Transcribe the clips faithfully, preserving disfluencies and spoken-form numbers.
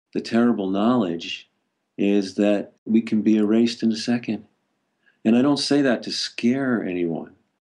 The terrible knowledge is that we can be erased in a second. And I don't say that to scare anyone.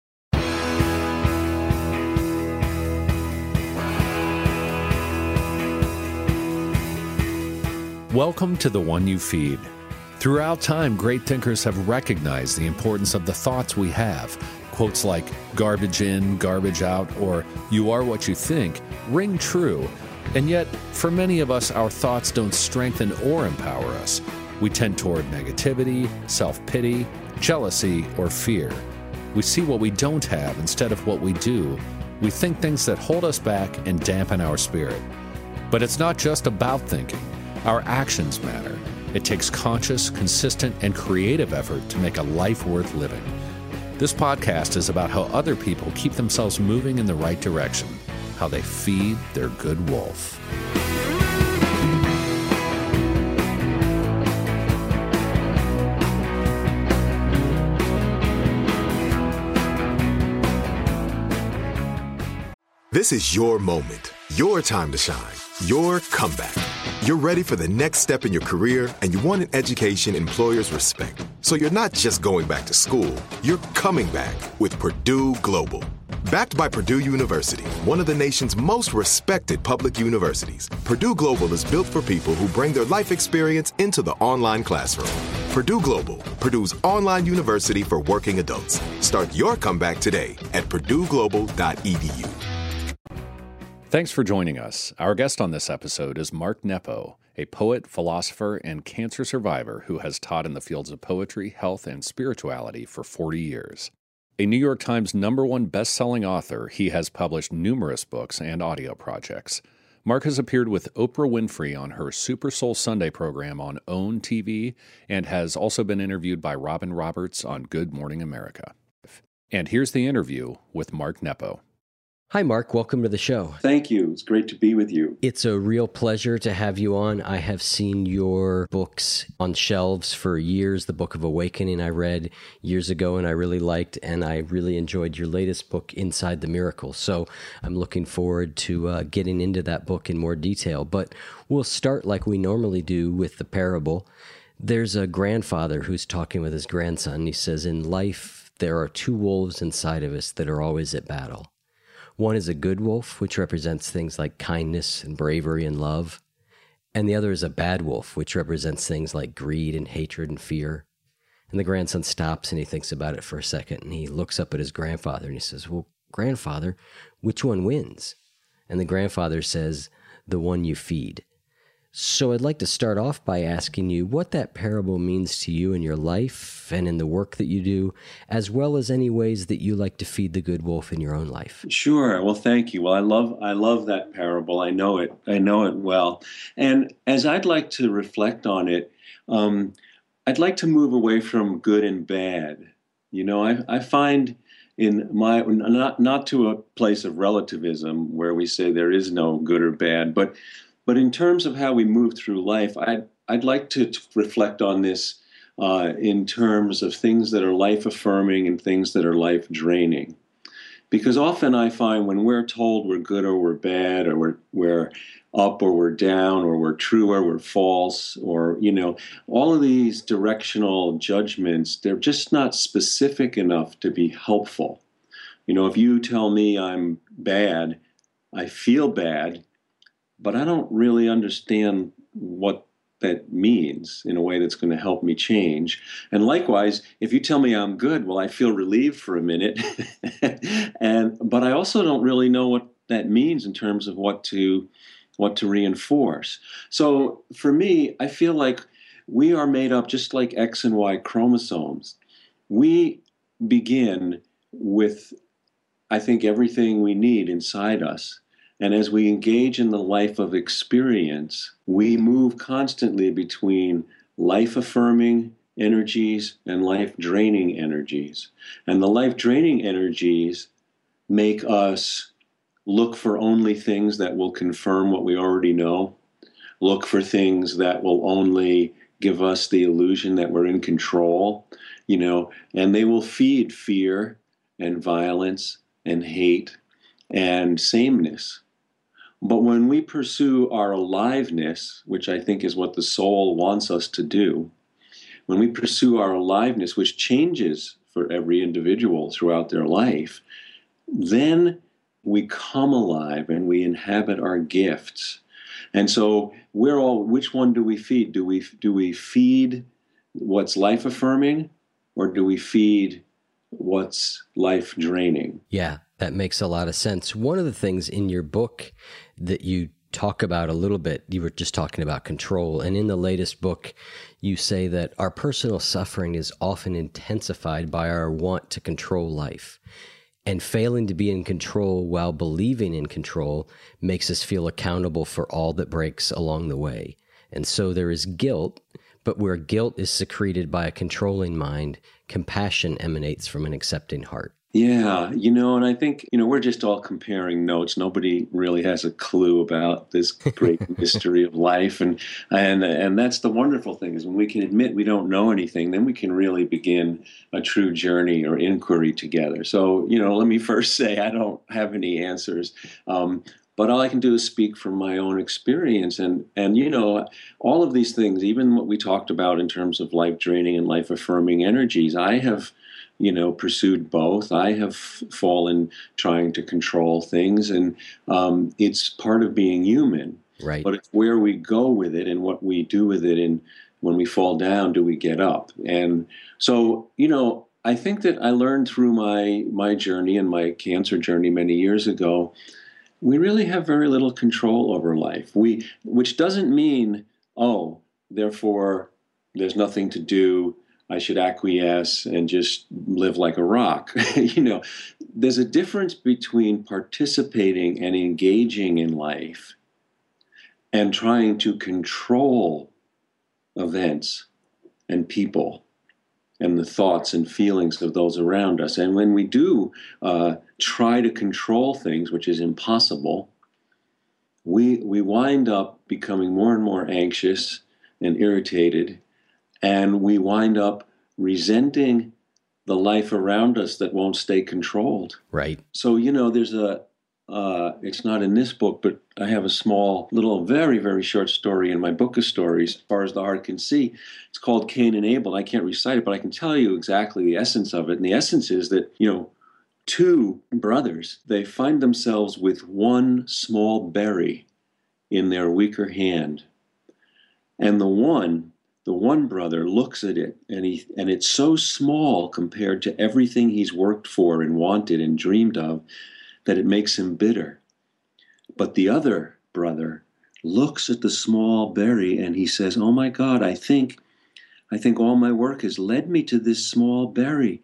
Welcome to The One You Feed. Throughout time, great thinkers have recognized the importance of the thoughts we have. Quotes like, garbage in, garbage out, or you are what you think, ring true. And yet, for many of us, our thoughts don't strengthen or empower us. We tend toward negativity, self-pity, jealousy, or fear. We see what we don't have instead of what we do. We think things that hold us back and dampen our spirit. But it's not just about thinking. Our actions matter. It takes conscious, consistent, and creative effort to make a life worth living. This podcast is about how other people keep themselves moving in the right direction, how they feed their good wolf. This is your moment, your time to shine, your comeback. You're ready for the next step in your career, and you want an education employers respect. So you're not just going back to school, you're coming back with Purdue Global. Backed by Purdue University, one of the nation's most respected public universities, Purdue Global is built for people who bring their life experience into the online classroom. Purdue Global, Purdue's online university for working adults. Start your comeback today at purdue global dot e d u. Thanks for joining us. Our guest on this episode is Mark Nepo, a poet, philosopher, and cancer survivor who has taught in the fields of poetry, health, and spirituality for forty years. A New York Times number one best-selling author, he has published numerous books and audio projects. Mark has appeared with Oprah Winfrey on her Super Soul Sunday program on OWN T V and has also been interviewed by Robin Roberts on Good Morning America. And here's the interview with Mark Nepo. Hi, Mark. Welcome to the show. Thank you. It's great to be with you. It's a real pleasure to have you on. I have seen your books on shelves for years. The Book of Awakening I read years ago and I really liked, and I really enjoyed your latest book, Inside the Miracle. So I'm looking forward to uh, getting into that book in more detail. But we'll start like we normally do with the parable. There's a grandfather who's talking with his grandson. He says, in life, there are two wolves inside of us that are always at battle. One is a good wolf, which represents things like kindness and bravery and love. And the other is a bad wolf, which represents things like greed and hatred and fear. And the grandson stops and he thinks about it for a second. And he looks up at his grandfather and he says, well, grandfather, which one wins? And the grandfather says, the one you feed. So I'd like to start off by asking you what that parable means to you in your life and in the work that you do, as well as any ways that you like to feed the good wolf in your own life. Sure. Well, thank you. Well, I love I love that parable. I know it. I know it well. And as I'd like to reflect on it, um, I'd like to move away from good and bad. You know, I, I find in my not not to a place of relativism where we say there is no good or bad, but But in terms of how we move through life, I'd, I'd like to t- reflect on this uh, in terms of things that are life-affirming and things that are life-draining. Because often I find when we're told we're good or we're bad, or we're, we're up or we're down, or we're true or we're false, or, you know, all of these directional judgments, they're just not specific enough to be helpful. You know, if you tell me I'm bad, I feel bad, but I don't really understand what that means in a way that's going to help me change. And likewise, if you tell me I'm good, well, I feel relieved for a minute. and but I also don't really know what that means in terms of what to what to reinforce. So for me, I feel like we are made up just like X and Y chromosomes. We begin with, I think, everything we need inside us. And as we engage in the life of experience, we move constantly between life-affirming energies and life-draining energies. And the life-draining energies make us look for only things that will confirm what we already know, look for things that will only give us the illusion that we're in control, you know, and they will feed fear and violence and hate and sameness. But when we pursue our aliveness, which I think is what the soul wants us to do, when we pursue our aliveness, which changes for every individual throughout their life, then we come alive and we inhabit our gifts. And so we're all, which one do we feed? Do we do we feed what's life affirming, or do we feed what's life draining? Yeah, that makes a lot of sense. One of the things in your book that you talk about a little bit, you were just talking about control. And in the latest book, you say that our personal suffering is often intensified by our want to control life. And failing to be in control while believing in control makes us feel accountable for all that breaks along the way. And so there is guilt, but where guilt is secreted by a controlling mind, compassion emanates from an accepting heart. Yeah, you know, and I think, you know, we're just all comparing notes. Nobody really has a clue about this great mystery of life. And, and, and that's the wonderful thing, is when we can admit we don't know anything, then we can really begin a true journey or inquiry together. So, you know, let me first say I don't have any answers. Um, But all I can do is speak from my own experience. And, and, you know, all of these things, even what we talked about in terms of life draining and life affirming energies, I have, you know, pursued both. I have fallen trying to control things. And um, it's part of being human. Right. But it's where we go with it and what we do with it. And when we fall down, do we get up? And so, you know, I think that I learned through my my journey and my cancer journey many years ago, we really have very little control over life. We, which doesn't mean, oh, therefore there's nothing to do, I should acquiesce and just live like a rock. You know, there's a difference between participating and engaging in life and trying to control events and people and the thoughts and feelings of those around us. And when we do uh, try to control things, which is impossible, we we wind up becoming more and more anxious and irritated, and we wind up resenting the life around us that won't stay controlled. Right. So, you know, there's a, uh, it's not in this book, but I have a small, little, very, very short story in my book of stories, As Far as the Heart Can See. It's called Cain and Abel. I can't recite it, but I can tell you exactly the essence of it. And the essence is that, you know, two brothers, they find themselves with one small berry in their weaker hand. And the one, the one brother looks at it, and he and it's so small compared to everything he's worked for and wanted and dreamed of that it makes him bitter. But the other brother looks at the small berry and he says, "Oh my God, I think, I think all my work has led me to this small berry.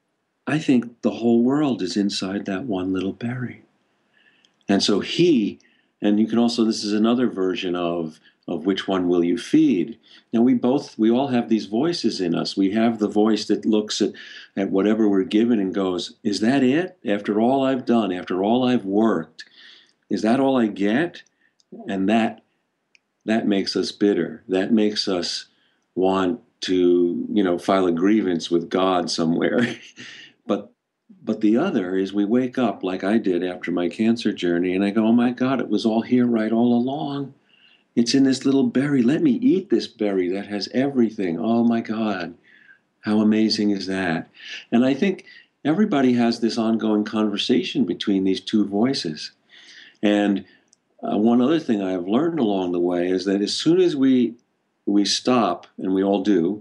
I think the whole world is inside that one little berry." And so he, and you can also, this is another version of, of which one will you feed? Now we both, we all have these voices in us. We have the voice that looks at, at whatever we're given and goes, is that it? After all I've done, after all I've worked, is that all I get? And that, that makes us bitter. That makes us want to, you know, file a grievance with God somewhere. But but the other is we wake up like I did after my cancer journey, and I go, oh my God, it was all here right all along. It's in this little berry. Let me eat this berry that has everything. Oh my God, how amazing is that? And I think everybody has this ongoing conversation between these two voices. And uh, one other thing I have learned along the way is that as soon as we we stop, and we all do,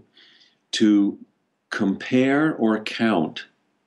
to compare or count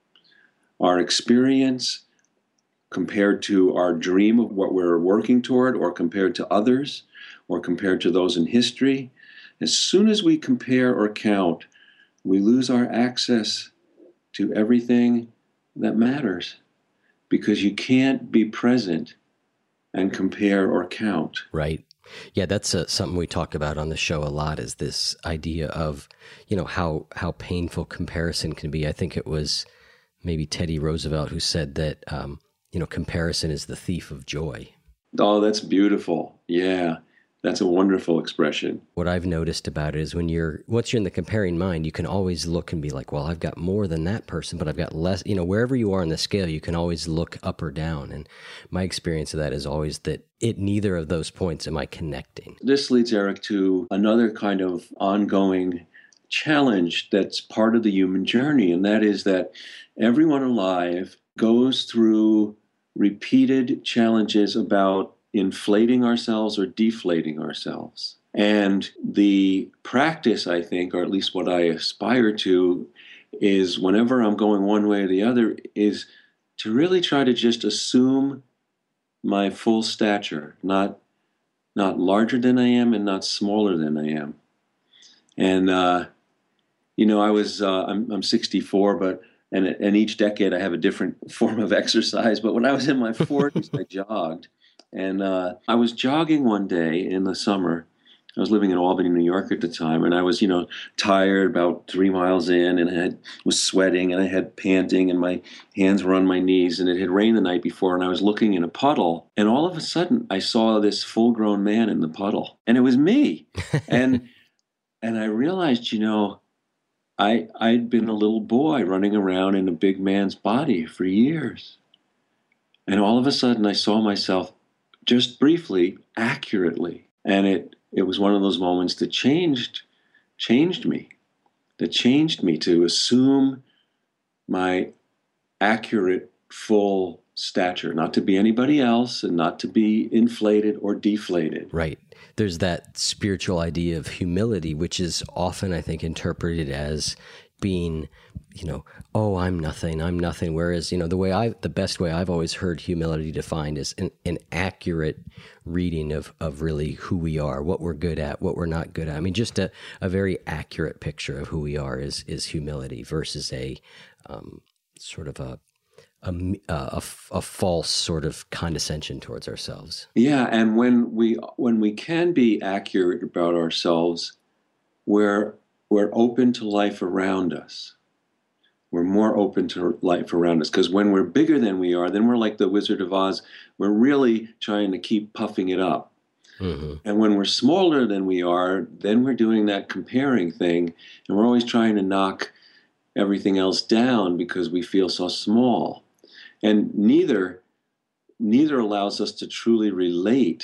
our experience compared to our dream of what we're working toward, or compared to others, or compared to those in history, as soon as we compare or count, we lose our access to everything that matters, because you can't be present and compare or count. Right. Yeah, that's uh, something we talk about on the show a lot, is this idea of, you know, how, how painful comparison can be. I think it was maybe Teddy Roosevelt who said that, um, you know, comparison is the thief of joy. Oh, that's beautiful. Yeah. That's a wonderful expression. What I've noticed about it is when you're, once you're in the comparing mind, you can always look and be like, well, I've got more than that person, but I've got less, you know, wherever you are on the scale, you can always look up or down. And my experience of that is always that at neither of those points am I connecting. This leads, Eric, to another kind of ongoing challenge that's part of the human journey, and that is that everyone alive goes through repeated challenges about inflating ourselves or deflating ourselves. And the practice, I think, or at least what I aspire to, is whenever I'm going one way or the other, is to really try to just assume my full stature, not not larger than I am and not smaller than I am. And uh, you know, I was uh, I'm I'm sixty-four, but and and each decade I have a different form of exercise. But when I was in my forties, I jogged. And uh, I was jogging one day in the summer. I was living in Albany, New York at the time, and I was, you know, tired about three miles in, and I had, was sweating, and I had panting, and my hands were on my knees, and it had rained the night before, and I was looking in a puddle, and all of a sudden I saw this full-grown man in the puddle, and it was me. and and I realized, you know, I I'd been a little boy running around in a big man's body for years, and all of a sudden I saw myself just briefly, accurately. And it, it was one of those moments that changed, changed me, that changed me to assume my accurate, full stature, not to be anybody else and not to be inflated or deflated. Right. There's that spiritual idea of humility, which is often, I think, interpreted as being, you know, oh, I'm nothing, I'm nothing. Whereas, you know, the way I, the best way I've always heard humility defined is an, an accurate reading of, of really who we are, what we're good at, what we're not good at. I mean, just a, a very accurate picture of who we are is, is humility versus a um, sort of a, a, a, a false sort of condescension towards ourselves. Yeah. And when we, when we can be accurate about ourselves, we're, we're open to life around us. We're more open to life around us. Because when we're bigger than we are, then we're like the Wizard of Oz. We're really trying to keep puffing it up. Mm-hmm. And when we're smaller than we are, then we're doing that comparing thing. And we're always trying to knock everything else down because we feel so small. And neither, neither allows us to truly relate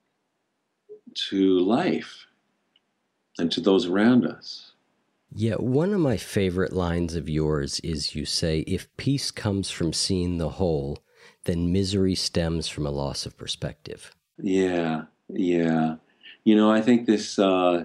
to life and to those around us. Yeah, one of my favorite lines of yours is you say, if peace comes from seeing the whole, then misery stems from a loss of perspective. Yeah, yeah. You know, I think this, uh,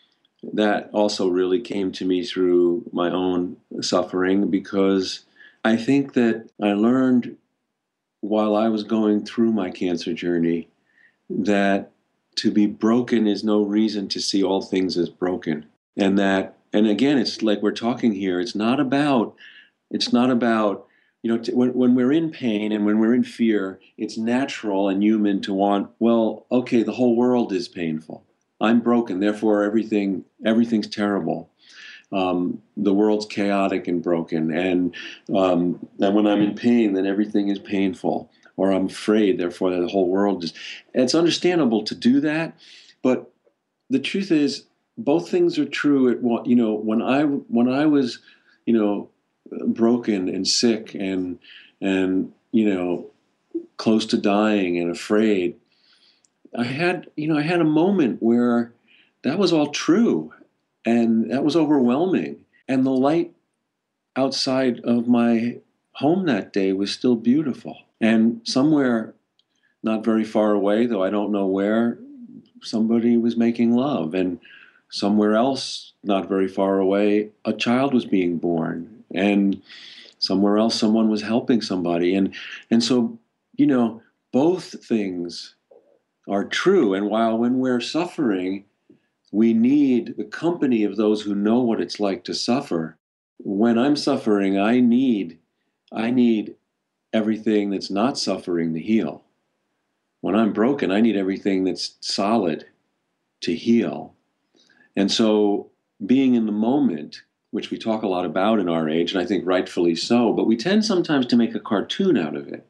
that also really came to me through my own suffering, because I think that I learned while I was going through my cancer journey that to be broken is no reason to see all things as broken. And that, and again, it's like we're talking here, it's not about, it's not about, you know, t- when, when we're in pain and when we're in fear, it's natural and human to want, well, okay, the whole world is painful. I'm broken, therefore everything, everything's terrible. Um, the world's chaotic and broken. And, um, and when I'm in pain, then everything is painful. Or I'm afraid, therefore the whole world is. It's understandable to do that, but the truth is, both things are true at one. You know, when I when I was, you know, broken and sick and and you know, close to dying and afraid, I had you know I had a moment where that was all true, and that was overwhelming. And the light outside of my home that day was still beautiful. And somewhere, not very far away, though I don't know where, somebody was making love. And somewhere else, not very far away, a child was being born. And somewhere else, someone was helping somebody. And and so, you know, both things are true. And while when we're suffering, we need the company of those who know what it's like to suffer. When I'm suffering, I need, I need everything that's not suffering to heal. When I'm broken, I need everything that's solid to heal. And so being in the moment, which we talk a lot about in our age, and I think rightfully so, but we tend sometimes to make a cartoon out of it.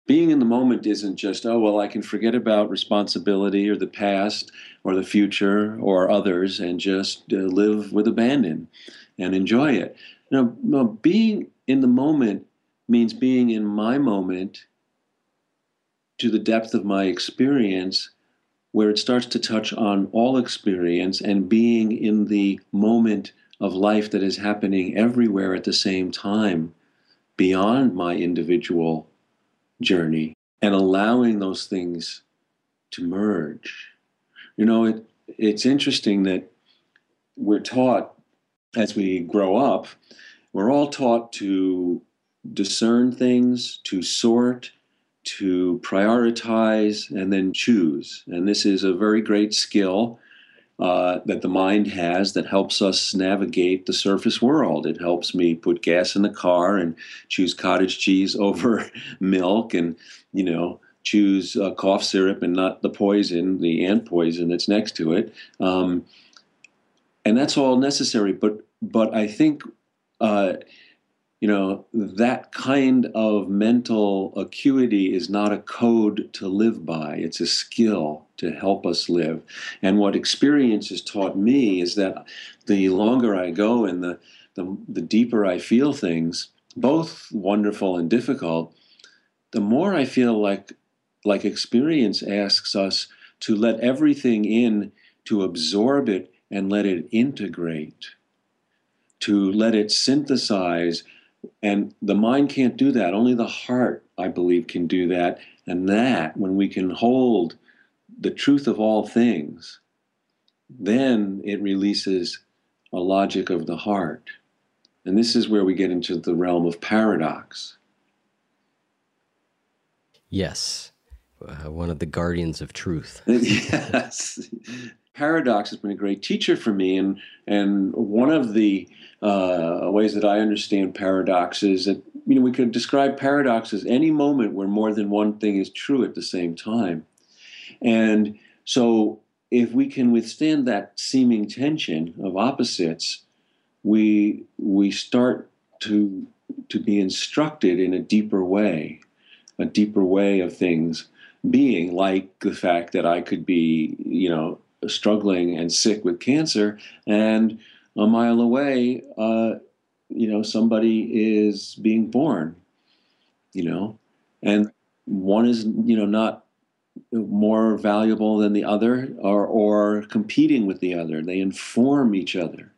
being in the moment isn't just, oh, well, I can forget about responsibility or the past or the future or others and just uh, live with abandon and enjoy it. No, no, being in the moment means being in my moment to the depth of my experience, where it starts to touch on all experience and being in the moment of life that is happening everywhere at the same time, beyond my individual journey, and allowing those things to merge. You know, it, it's interesting that we're taught as we grow up, we're all taught to discern things, to sort, to prioritize, and then choose. And this is a very great skill uh, that the mind has that helps us navigate the surface world. It helps me put gas in the car and choose cottage cheese over milk, and, you know, choose uh, cough syrup and not the poison, the ant poison that's next to it. Um, and that's all necessary. But but I think, uh, you know, that kind of mental acuity is not a code to live by. It's a skill to help us live. And what experience has taught me is that the longer I go and the, the, the deeper I feel things, both wonderful and difficult, the more I feel like, like experience asks us to let everything in, to absorb it and let it integrate, to let it synthesize. And the mind can't do that. Only the heart, I believe, can do that. And that, when we can hold the truth of all things, then it releases a logic of the heart. And this is where we get into the realm of paradox. Yes, uh, one of the guardians of truth. Yes. Paradox has been a great teacher for me. And, and one of the uh, ways that I understand paradox is that, you know, we could describe paradox as any moment where more than one thing is true at the same time. And so if we can withstand that seeming tension of opposites, we we start to to be instructed in a deeper way, a deeper way of things being, like the fact that I could be, you know, struggling and sick with cancer, and a mile away, uh, you know, somebody is being born, you know, and one is, you know, not more valuable than the other, or, or competing with the other. They inform each other.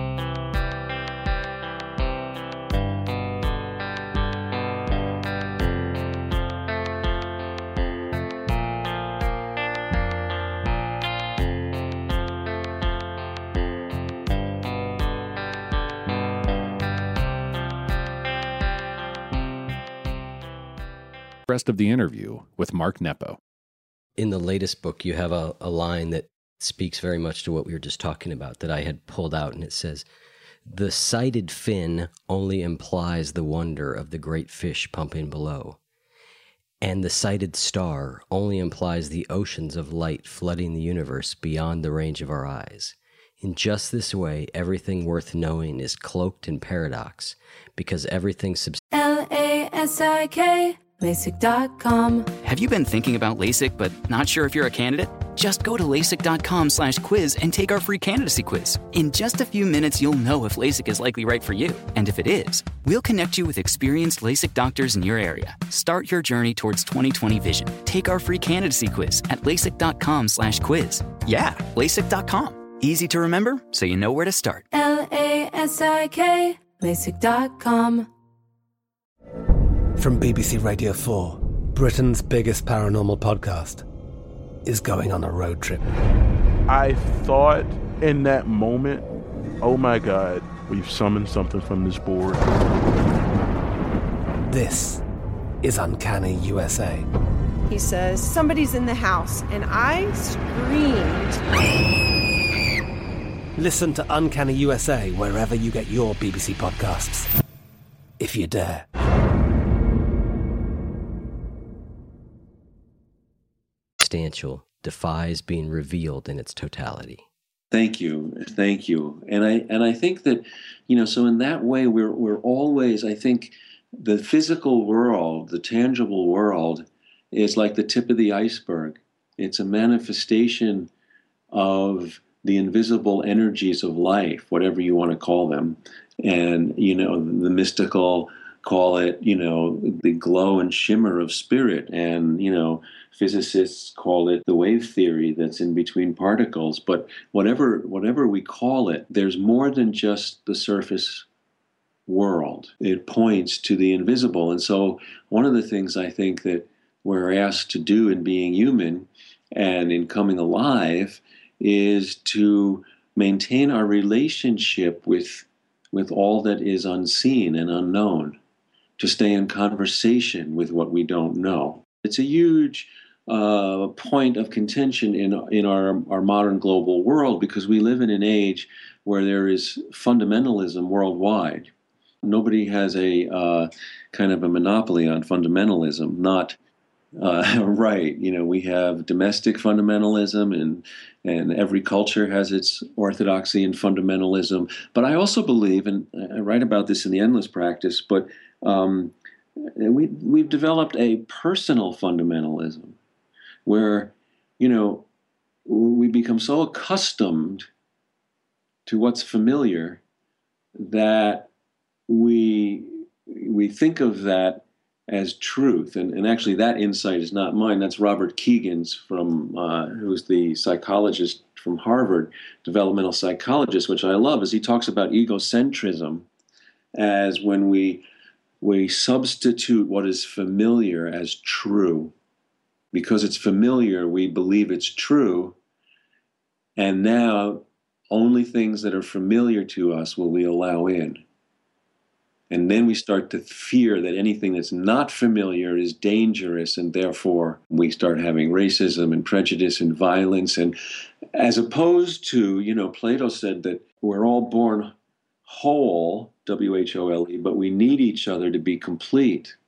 Rest of the interview with Mark Nepo. In the latest book, you have a, a line that speaks very much to what we were just talking about that I had pulled out, and it says, "The sighted fin only implies the wonder of the great fish pumping below, and the sighted star only implies the oceans of light flooding the universe beyond the range of our eyes. In just this way, everything worth knowing is cloaked in paradox, because everything subs- L A S I K LASIK dot com. Have you been thinking about LASIK but not sure if you're a candidate? Just go to LASIK.com slash quiz and take our free candidacy quiz. In just a few minutes, you'll know if LASIK is likely right for you. And if it is, we'll connect you with experienced LASIK doctors in your area. Start your journey towards twenty twenty vision. Take our free candidacy quiz at LASIK.com slash quiz. Yeah, LASIK dot com. Easy to remember, so you know where to start. L A S I K LASIK dot com. From B B C Radio four, Britain's biggest paranormal podcast is going on a road trip. I thought in that moment, oh my God, we've summoned something from this board. This is Uncanny U S A. He says, somebody's in the house, and I screamed. Listen to Uncanny U S A wherever you get your B B C podcasts, if you dare. Substantial defies being revealed in its totality. Thank you, thank you, and I and I think that, you know, so in that way we're we're always, I think, the physical world, the tangible world, is like the tip of the iceberg. It's a manifestation of the invisible energies of life, whatever you want to call them. And, you know, the mystical call it, you know, the glow and shimmer of spirit. And, you know, physicists call it the wave theory that's in between particles. But whatever whatever we call it, there's more than just the surface world. It points to the invisible. And so one of the things I think that we're asked to do in being human and in coming alive is to maintain our relationship with, with all that is unseen and unknown, to stay in conversation with what we don't know. It's a huge uh, point of contention in, in our, our modern global world because we live in an age where there is fundamentalism worldwide. Nobody has a uh, kind of a monopoly on fundamentalism, not uh, right. You know, we have domestic fundamentalism, and and every culture has its orthodoxy and fundamentalism. But I also believe, and I write about this in The Endless Practice, but um, we we've developed a personal fundamentalism where, you know, we become so accustomed to what's familiar that we we think of that as truth, and, and actually that insight is not mine. That's Robert Kegan's, from uh, who's the psychologist from Harvard, developmental psychologist, which I love, as he talks about egocentrism as when we we substitute what is familiar as true. Because it's familiar, we believe it's true, and now only things that are familiar to us will we allow in. And then we start to fear that anything that's not familiar is dangerous, and therefore we start having racism and prejudice and violence. And as opposed to, you know, Plato said that we're all born whole, W H O L E, but we need each other to be complete.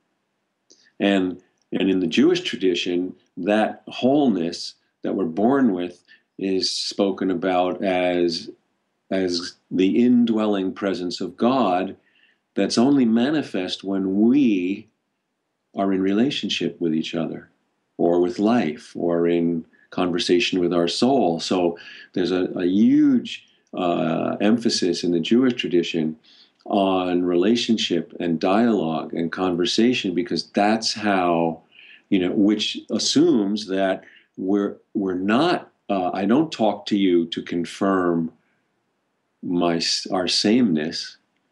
And and in the Jewish tradition, that wholeness that we're born with is spoken about as, as the indwelling presence of God, that's only manifest when we are in relationship with each other, or with life, or in conversation with our soul. So there's a, a huge uh, emphasis in the Jewish tradition on relationship and dialogue and conversation, because that's how, you know, which assumes that we're we're not. Uh, I don't talk to you to confirm my our sameness.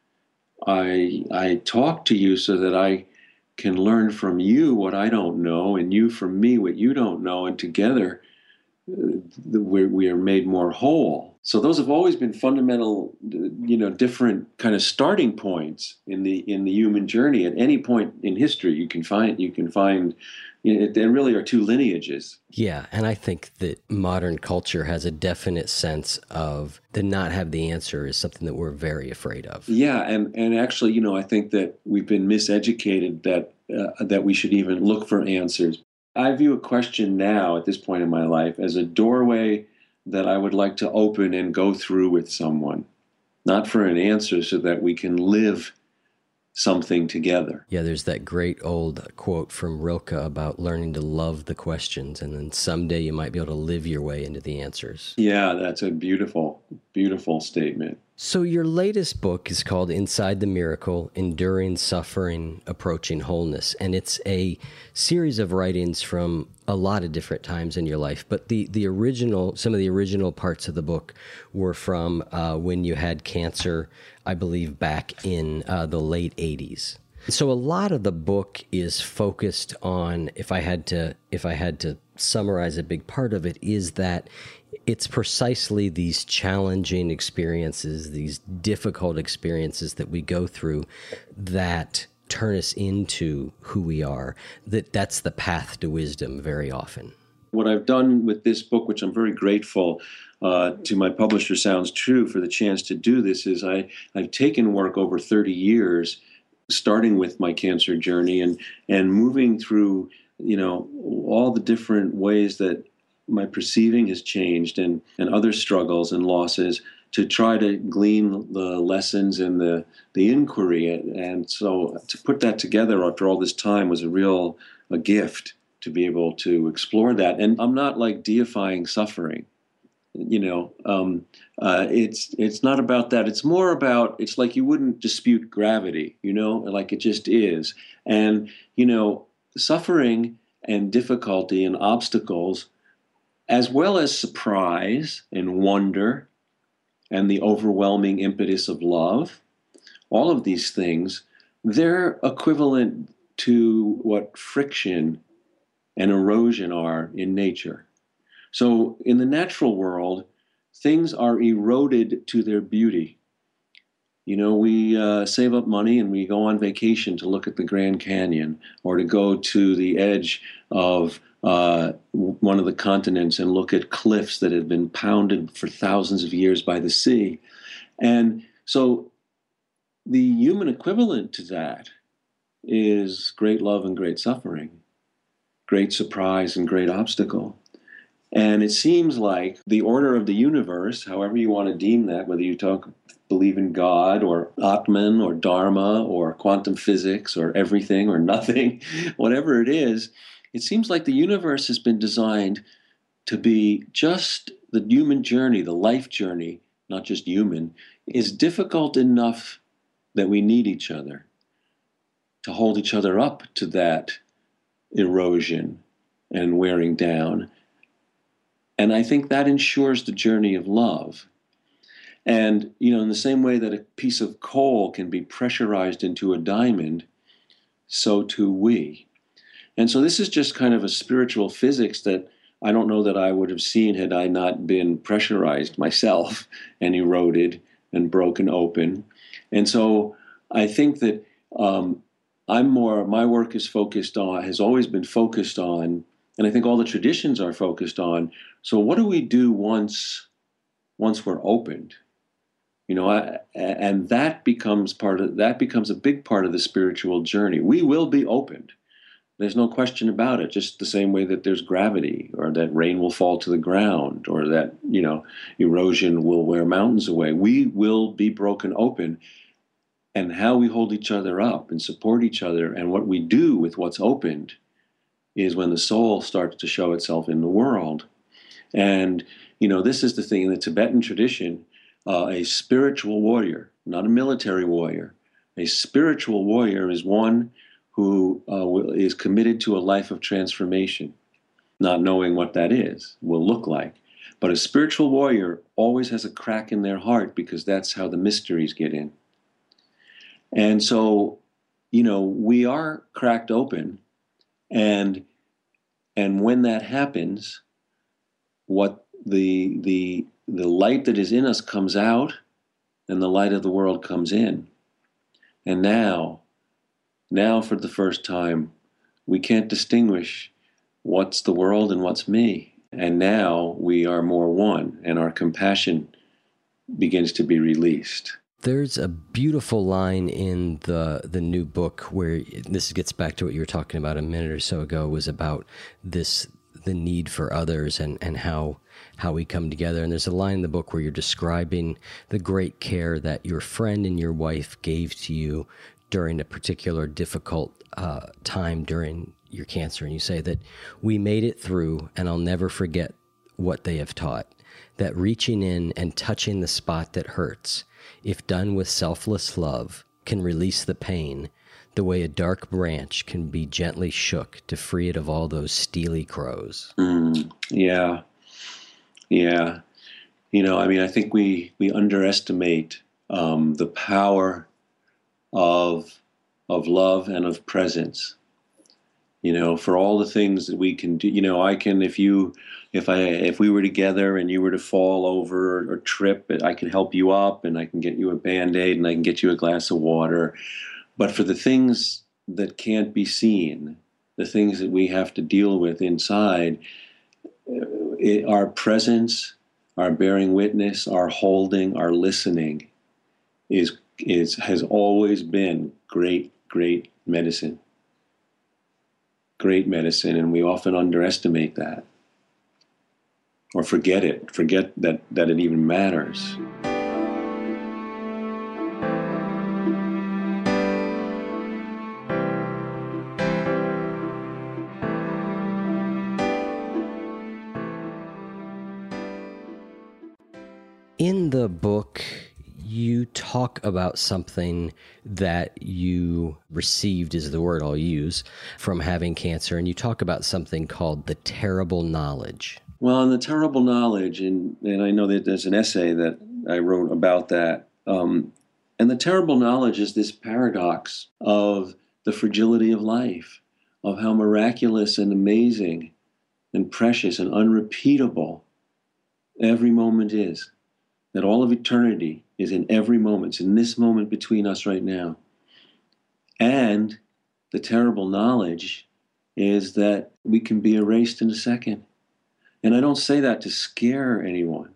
I I talk to you so that I can learn from you what I don't know, and you from me what you don't know, and together uh, we we are made more whole. So those have always been fundamental, you know, different kind of starting points in the in the human journey. At any point in history, you can find you can find. You know, there really are two lineages. Yeah, and I think that modern culture has a definite sense of the not have the answer is something that we're very afraid of. Yeah, and, and actually, you know, I think that we've been miseducated that uh, that we should even look for answers. I view a question now at this point in my life as a doorway that I would like to open and go through with someone, not for an answer, so that we can live something together. Yeah, there's that great old quote from Rilke about learning to love the questions, and then someday you might be able to live your way into the answers. Yeah, that's a beautiful, beautiful statement. So your latest book is called Inside the Miracle, Enduring Suffering, Approaching Wholeness, and it's a series of writings from a lot of different times in your life, but the, the original, some of the original parts of the book were from uh, when you had cancer, I believe back in uh, the late eighties. So a lot of the book is focused on, if I had to, if I had to summarize a big part of it, is that it's precisely these challenging experiences, these difficult experiences that we go through that turn us into who we are. That that's the path to wisdom very often. What I've done with this book, which I'm very grateful uh, to my publisher, Sounds True, for the chance to do this, is I, I've taken work over thirty years, starting with my cancer journey and and moving through, you know, all the different ways that my perceiving has changed, and, and other struggles and losses, to try to glean the lessons and the, the inquiry. And so to put that together after all this time was a real a gift to be able to explore that. And I'm not like deifying suffering. You know, um, uh, it's it's not about that. It's more about, it's like you wouldn't dispute gravity, you know, like it just is. And, you know, suffering and difficulty and obstacles, as well as surprise and wonder and the overwhelming impetus of love, all of these things, they're equivalent to what friction and erosion are in nature. So in the natural world, things are eroded to their beauty. You know, we uh, save up money and we go on vacation to look at the Grand Canyon or to go to the edge of uh, one of the continents and look at cliffs that have been pounded for thousands of years by the sea. And so the human equivalent to that is great love and great suffering, great surprise and great obstacle. And it seems like the order of the universe, however you want to deem that, whether you talk believe in God or Atman or Dharma or quantum physics or everything or nothing, whatever it is, it seems like the universe has been designed to be just the human journey, the life journey, not just human, is difficult enough that we need each other to hold each other up to that erosion and wearing down. And I think that ensures the journey of love. And, you know, in the same way that a piece of coal can be pressurized into a diamond, so too we. And so this is just kind of a spiritual physics that I don't know that I would have seen had I not been pressurized myself and eroded and broken open. And so I think that um, I'm more, my work is focused on, has always been focused on, and I think all the traditions are focused on, so what do we do once, once we're opened? You know, I, and that becomes part of, that becomes a big part of the spiritual journey. We will be opened. There's no question about it, just the same way that there's gravity, or that rain will fall to the ground, or that, you know, erosion will wear mountains away. We will be broken open. And how we hold each other up and support each other and what we do with what's opened is when the soul starts to show itself in the world. And, you know, this is the thing in the Tibetan tradition, uh, a spiritual warrior, not a military warrior. A spiritual warrior is one who uh, is committed to a life of transformation, not knowing what that is, will look like. But a spiritual warrior always has a crack in their heart because that's how the mysteries get in. And so, you know, we are cracked open, and and when that happens, what the the the light that is in us comes out, and the light of the world comes in. And now, now for the first time, we can't distinguish what's the world and what's me. And now we are more one, and our compassion begins to be released. There's a beautiful line in the the new book where this gets back to what you were talking about a minute or so ago, was about this, the need for others and, and how how we come together. And there's a line in the book where you're describing the great care that your friend and your wife gave to you during a particular difficult uh, time during your cancer. And you say that we made it through, and I'll never forget what they have taught, that reaching in and touching the spot that hurts, if done with selfless love, can release the pain, the way a dark branch can be gently shook to free it of all those steely crows. Mm, yeah. Yeah. You know, I mean, I think we, we underestimate um, the power of, of love and of presence. You know, for all the things that we can do, you know, I can, if you, if I, if we were together and you were to fall over or, or trip, I can help you up, and I can get you a Band-Aid, and I can get you a glass of water. But for the things that can't be seen, the things that we have to deal with inside, it, our presence, our bearing witness, our holding, our listening is, is, has always been great, great medicine. Great medicine, and we often underestimate that, or forget it, forget that, that it even matters. In the book, you talk about something that you received, is the word I'll use, from having cancer, and you talk about something called the terrible knowledge. Well, and the terrible knowledge, and, and I know that there's an essay that I wrote about that, um, and the terrible knowledge is this paradox of the fragility of life, of how miraculous and amazing and precious and unrepeatable every moment is, that all of eternity is in every moment. It's in this moment between us right now. And the terrible knowledge is that we can be erased in a second. And I don't say that to scare anyone.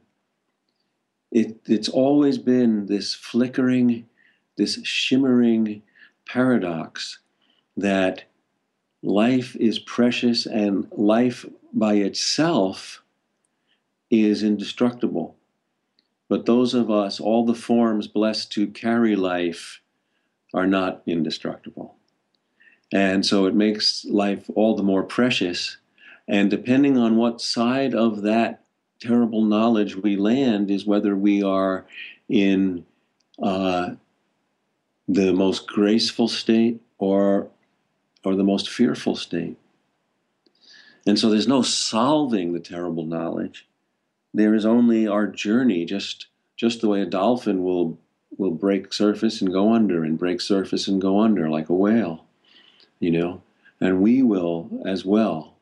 It, it's always been this flickering, this shimmering paradox that life is precious and life by itself is indestructible. But those of us, all the forms blessed to carry life, are not indestructible. And so it makes life all the more precious. And depending on what side of that terrible knowledge we land is whether we are in uh, the most graceful state or, or the most fearful state. And so there's no solving the terrible knowledge. There is only our journey, just just the way a dolphin will will break surface and go under, and break surface and go under like a whale, you know, and we will as well.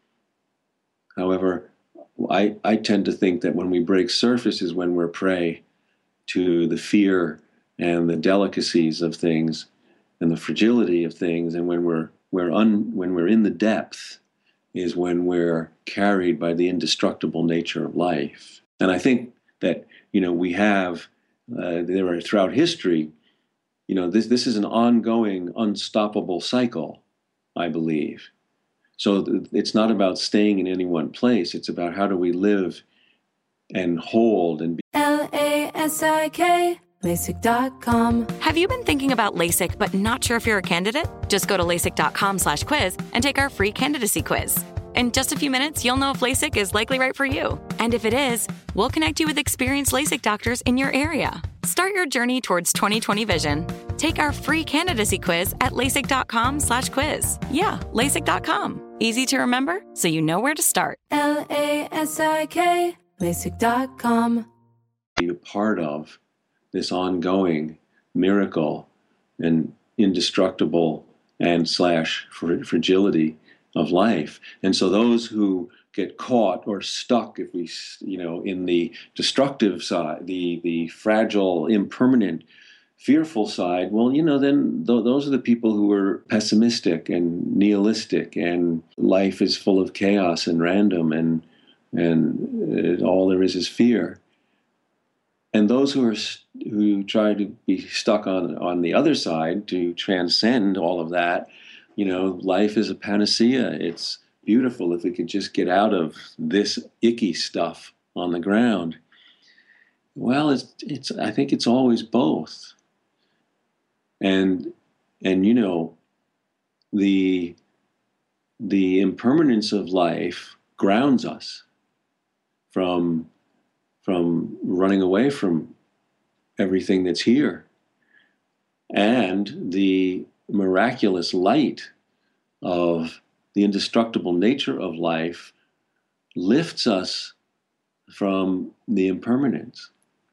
However, I, I tend to think that when we break surface is when we're prey to the fear and the delicacies of things and the fragility of things, and when we're we're un, when we're in the depth is when we're carried by the indestructible nature of life. And I think that, you know, we have, uh, there are throughout history, you know, this, this is an ongoing, unstoppable cycle, I believe. So th- it's not about staying in any one place. It's about how do we live and hold and be. L A S I K, LASIK dot com. Have you been thinking about LASIK but not sure if you're a candidate? Just go to LASIK.com slash quiz and take our free candidacy quiz. In just a few minutes, you'll know if LASIK is likely right for you. And if it is, we'll connect you with experienced LASIK doctors in your area. Start your journey towards twenty twenty vision. Take our free candidacy quiz at LASIK.com slash quiz. Yeah, LASIK dot com. Easy to remember, so you know where to start. L A S I K, LASIK dot com. Be a part of this ongoing miracle and indestructible and slash fragility of life. And so those who get caught or stuck, if we, you know, in the destructive side, the the fragile, impermanent, fearful side, well, you know, then th- those are the people who are pessimistic and nihilistic, and life is full of chaos and random, and and it, all there is is fear. And those who are who try to be stuck on on the other side to transcend all of that, you know, life is a panacea. It's beautiful if we could just get out of this icky stuff on the ground. Well, it's it's. I think it's always both. And and you know, the the impermanence of life grounds us from from running away from everything that's here. And the miraculous light of the indestructible nature of life lifts us from the impermanence.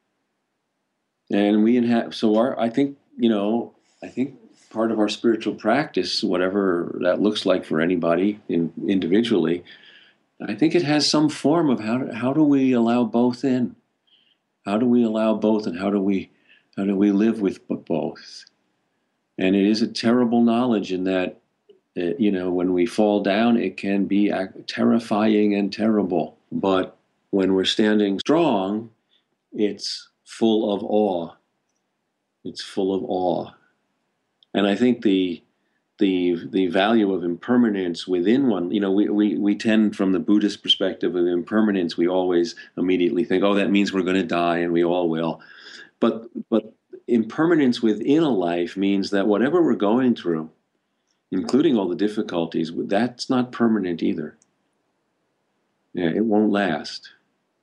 And we have, so our, I think, you know, I think part of our spiritual practice, whatever that looks like for anybody in, individually, I think it has some form of how do, how do we allow both in? How do we allow both, and how do we how do we live with both? And it is a terrible knowledge in that, uh, you know, when we fall down, it can be terrifying and terrible. But when we're standing strong, it's full of awe. It's full of awe. And I think the the the value of impermanence within one, you know, we, we, we tend, from the Buddhist perspective of impermanence, we always immediately think, oh, that means we're going to die, and we all will. But but impermanence within a life means that whatever we're going through, including all the difficulties, that's not permanent either. Yeah, it won't last.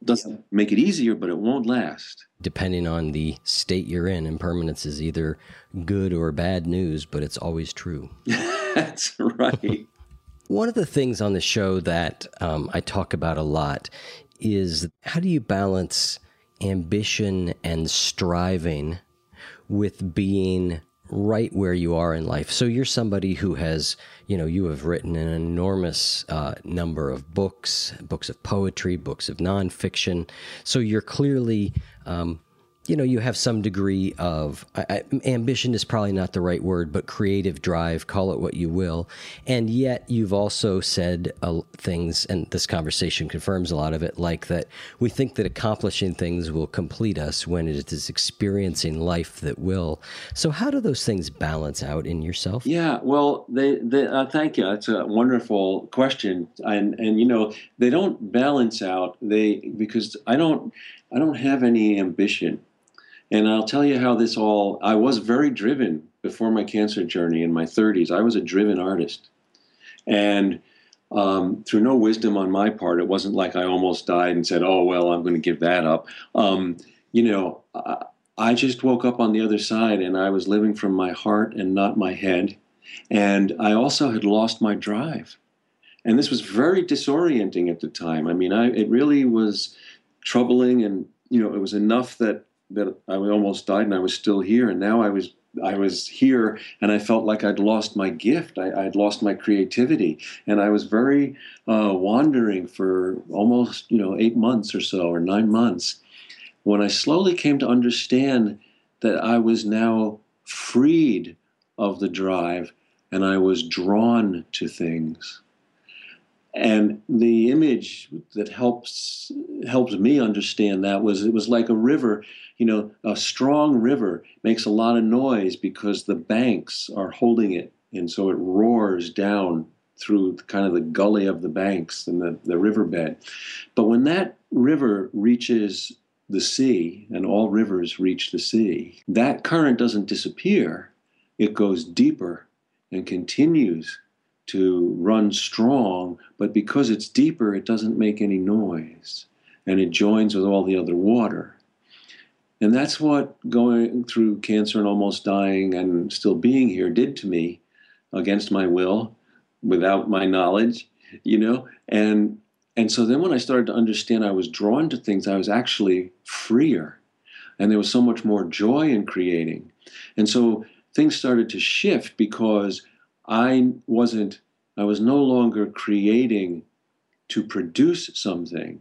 doesn't make it easier, but it won't last. Depending on the state you're in, impermanence is either good or bad news, but it's always true. That's right. One of the things on the show that um, I talk about a lot is how do you balance ambition and striving with being right where you are in life? So you're somebody who has, you know, you have written an enormous uh, number of books, books of poetry, books of nonfiction. So you're clearly, um, you know, you have some degree of, I, I, ambition is probably not the right word, but creative drive, call it what you will. And yet you've also said uh, things, and this conversation confirms a lot of it, like that we think that accomplishing things will complete us when it is experiencing life that will. So how do those things balance out in yourself? Yeah, well, they, they uh, thank you. That's a wonderful question. And, and, you know, they don't balance out. They, because I don't, I don't have any ambition. And I'll tell you how this all, I was very driven before my cancer journey in my thirties. I was a driven artist. And um, through no wisdom on my part, it wasn't like I almost died and said, oh, well, I'm going to give that up. Um, you know, I, I just woke up on the other side and I was living from my heart and not my head. And I also had lost my drive. And this was very disorienting at the time. I mean, I, it really was troubling, and, you know, it was enough that that I almost died and I was still here. And now I was I was here and I felt like I'd lost my gift. I, I'd lost my creativity. And I was very uh, wandering for almost, you know, eight months or so, or nine months, when I slowly came to understand that I was now freed of the drive and I was drawn to things. And the image that helps helps me understand that was, it was like a river. You know, a strong river makes a lot of noise because the banks are holding it. And so it roars down through kind of the gully of the banks and the, the riverbed. But when that river reaches the sea, and all rivers reach the sea, that current doesn't disappear. It goes deeper and continues to run strong, but because it's deeper, it doesn't make any noise, and it joins with all the other water. And that's what going through cancer and almost dying and still being here did to me, against my will, without my knowledge, you know. And and so then when I started to understand I was drawn to things, I was actually freer, and there was so much more joy in creating. And so things started to shift because I wasn't, I was no longer creating to produce something.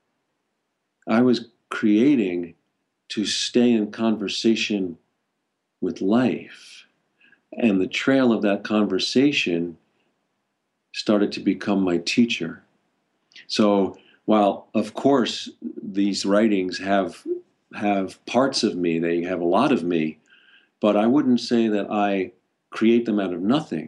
I was creating to stay in conversation with life. And the trail of that conversation started to become my teacher. So while, of course, these writings have have parts of me, they have a lot of me, but I wouldn't say that I create them out of nothing.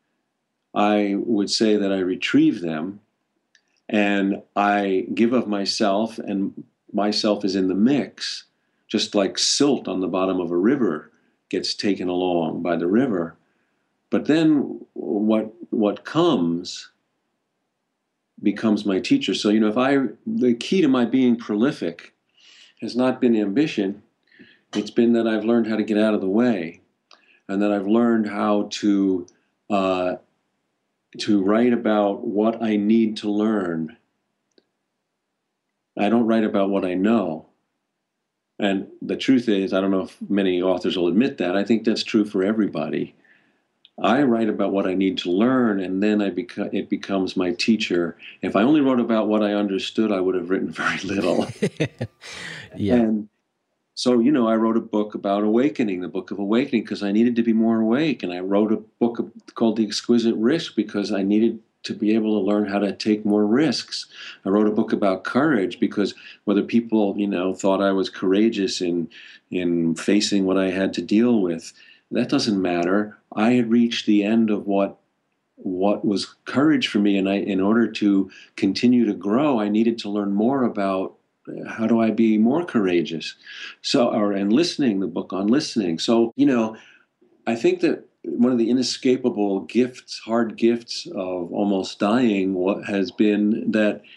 I would say that I retrieve them and I give of myself, and myself is in the mix, just like silt on the bottom of a river gets taken along by the river. But then what what comes becomes my teacher. So, you know, if I, the key to my being prolific has not been ambition, it's been that I've learned how to get out of the way, and that I've learned how to uh, to write about what I need to learn. I don't write about what I know. And the truth is, I don't know if many authors will admit that, I think that's true for everybody. I write about what I need to learn, and then I beca- it becomes my teacher. If I only wrote about what I understood, I would have written very little. Yeah. And so, you know, I wrote a book about awakening, the Book of Awakening, because I needed to be more awake. And I wrote a book called The Exquisite Risk because I needed to be able to learn how to take more risks. I wrote a book about courage because whether people, you know, thought I was courageous in in facing what I had to deal with, that doesn't matter. I had reached the end of what what was courage for me, and I, in order to continue to grow, I needed to learn more about how do I be more courageous. So, or and listening, the book on listening. So, you know, I think that one of the inescapable gifts, hard gifts of almost dying, what has been that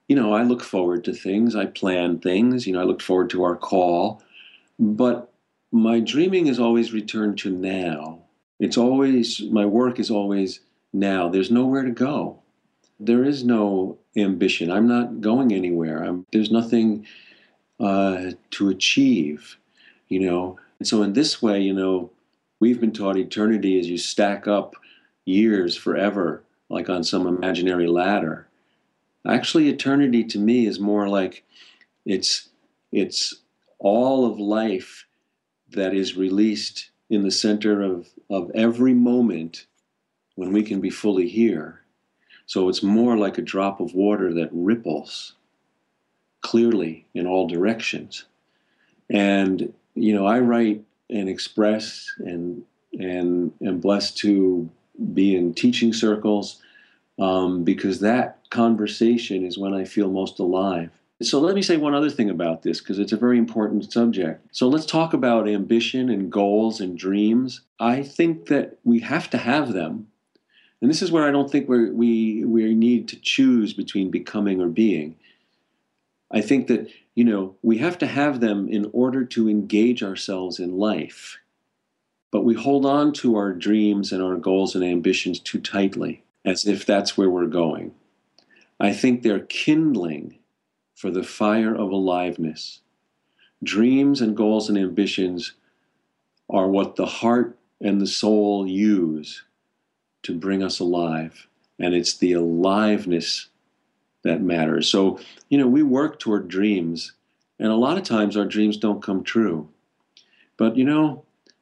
you know, I look forward to things. I plan things. You know, I look forward to our call. But my dreaming is always returned to now. It's always, my work is always now. There's nowhere to go. There is no ambition. I'm not going anywhere. I'm, there's nothing uh, to achieve, you know. And so in this way, you know, we've been taught eternity is you stack up years forever, like on some imaginary ladder. Actually, eternity to me is more like it's it's all of life that is released in the center of, of every moment when we can be fully here. So it's more like a drop of water that ripples clearly in all directions. And, you know, I write and express and and am blessed to be in teaching circles um, because that conversation is when I feel most alive. So let me say one other thing about this, because it's a very important subject. So let's talk about ambition and goals and dreams. I think that we have to have them. And this is where I don't think we're, we we need to choose between becoming or being. I think that, you know, we have to have them in order to engage ourselves in life. But we hold on to our dreams and our goals and ambitions too tightly, as if that's where we're going. I think they're kindling for the fire of aliveness. Dreams and goals and ambitions are what the heart and the soul use to bring us alive. And it's the aliveness that matters. So, you know, we work toward dreams, and a lot of times our dreams don't come true. But, you know,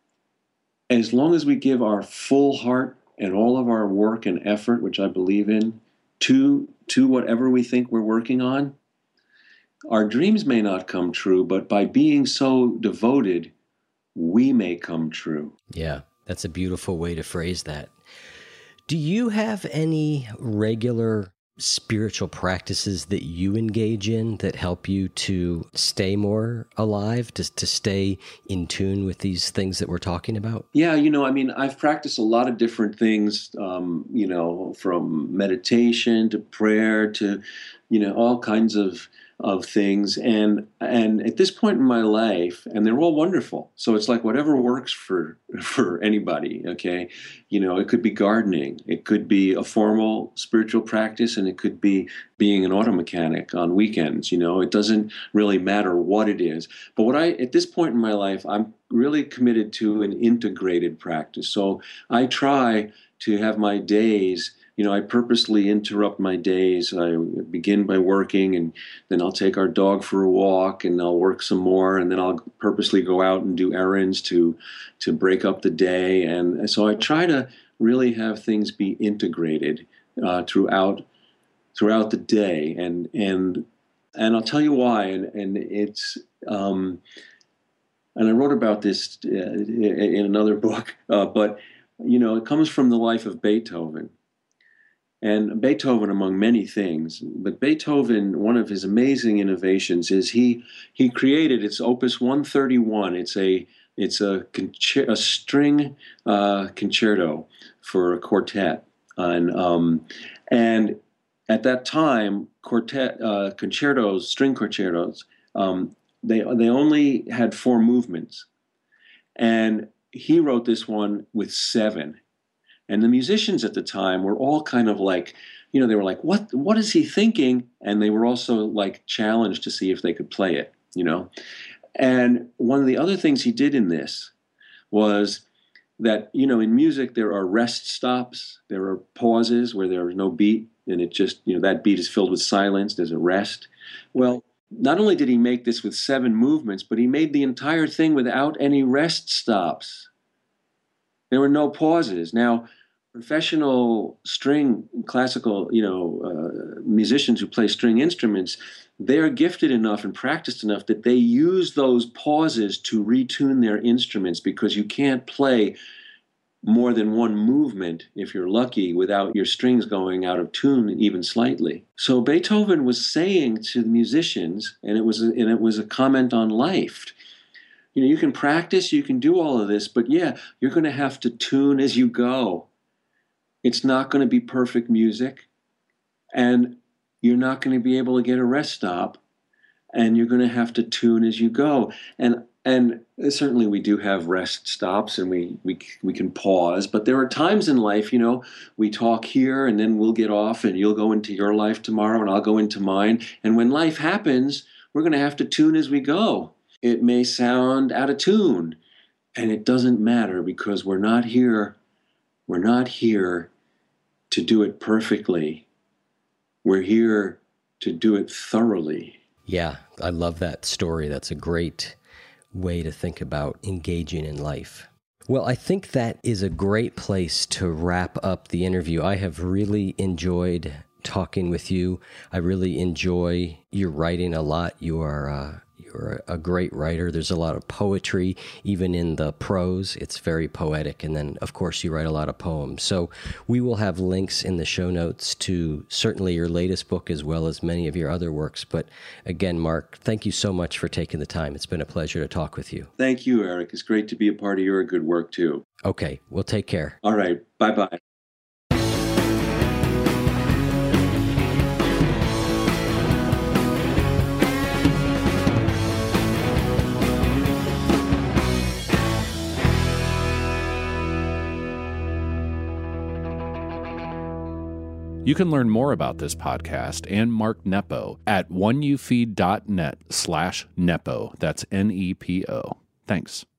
as long as we give our full heart and all of our work and effort, which I believe in, to, to whatever we think we're working on, our dreams may not come true, but by being so devoted, we may come true. Yeah, that's a beautiful way to phrase that. Do you have any regular spiritual practices that you engage in that help you to stay more alive, to, to stay in tune with these things that we're talking about? Yeah, you know, I mean, I've practiced a lot of different things, um, you know, from meditation to prayer to, you know, all kinds of of things. And and at this point in my life, and they're all wonderful. So it's like whatever works for for anybody, okay? You know, it could be gardening. It could be a formal spiritual practice, and it could be being an auto mechanic on weekends. You know, it doesn't really matter what it is. But what I, at this point in my life, I'm really committed to an integrated practice. So I try to have my days, you know, I purposely interrupt my days. I begin by working, and then I'll take our dog for a walk, and I'll work some more, and then I'll purposely go out and do errands to to break up the day. And so I try to really have things be integrated uh, throughout throughout the day. And and and I'll tell you why. And and it's um, and I wrote about this uh, in another book, uh, but you know, it comes from the life of Beethoven. And Beethoven, among many things, but Beethoven, one of his amazing innovations is he he created, it's Opus one thirty-one. It's a it's a, concer- a string uh, concerto for a quartet, and um, and at that time, quartet uh, concertos, string concertos, um, they they only had four movements, and he wrote this one with seven. And the musicians at the time were all kind of like, you know, they were like, what, what is he thinking? And they were also like challenged to see if they could play it, you know. And one of the other things he did in this was that, you know, in music, there are rest stops. There are pauses where there is no beat. And it just, you know, that beat is filled with silence. There's a rest. Well, not only did he make this with seven movements, but he made the entire thing without any rest stops. There were no pauses. Now, professional string, classical, you know, uh, musicians who play string instruments, they're gifted enough and practiced enough that they use those pauses to retune their instruments, because you can't play more than one movement, if you're lucky, without your strings going out of tune even slightly. So Beethoven was saying to the musicians, and it was a, and it was a comment on life, you know, you can practice, you can do all of this, but yeah, you're going to have to tune as you go. It's not going to be perfect music. And you're not going to be able to get a rest stop, and you're going to have to tune as you go. And and certainly we do have rest stops, and we we we can pause. But there are times in life, you know, we talk here, and then we'll get off, and you'll go into your life tomorrow, and I'll go into mine. And when life happens, we're going to have to tune as we go. It may sound out of tune, and it doesn't matter, because we're not here. We're not here to do it perfectly. We're here to do it thoroughly. Yeah, I love that story. That's a great way to think about engaging in life. Well, I think that is a great place to wrap up the interview. I have really enjoyed talking with you. I really enjoy your writing a lot. You are uh, you're a great writer. There's a lot of poetry, even in the prose. It's very poetic. And then, of course, you write a lot of poems. So we will have links in the show notes to certainly your latest book as well as many of your other works. But again, Mark, thank you so much for taking the time. It's been a pleasure to talk with you. Thank you, Eric. It's great to be a part of your good work, too. Okay, well, take care. All right. Bye-bye. You can learn more about this podcast and Mark Nepo at one u feed dot net slash Nepo. That's N E P O. Thanks.